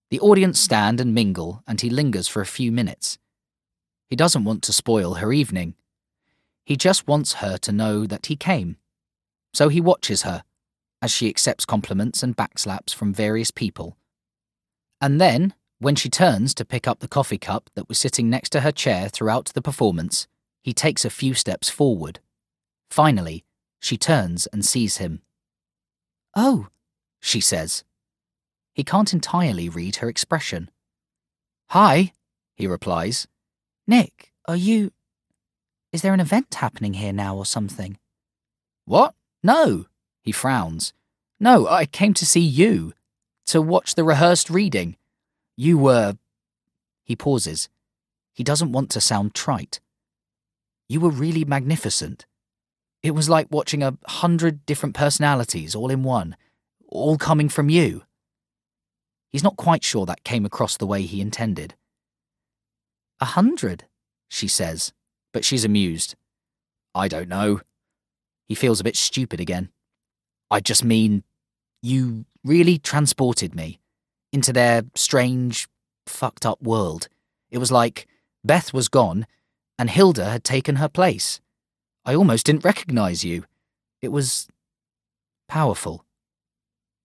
The audience stand and mingle, and he lingers for a few minutes. He doesn't want to spoil her evening. He just wants her to know that he came. So he watches her, as she accepts compliments and backslaps from various people. And then, when she turns to pick up the coffee cup that was sitting next to her chair throughout the performance, he takes a few steps forward. Finally, she turns and sees him. "Oh," she says. He can't entirely read her expression. "Hi," he replies. "Nick, is there an event happening here now or something?" "What? No," he frowns. "No, I came to see you. To watch the rehearsed reading. You were..." He pauses. He doesn't want to sound trite. "You were really magnificent. It was like watching 100 different personalities all in one, all coming from you." He's not quite sure that came across the way he intended. 100, she says, but she's amused. "I don't know." He feels a bit stupid again. "I just mean, you really transported me into their strange, fucked up world. It was like Beth was gone and Hilda had taken her place. I almost didn't recognize you. It was powerful."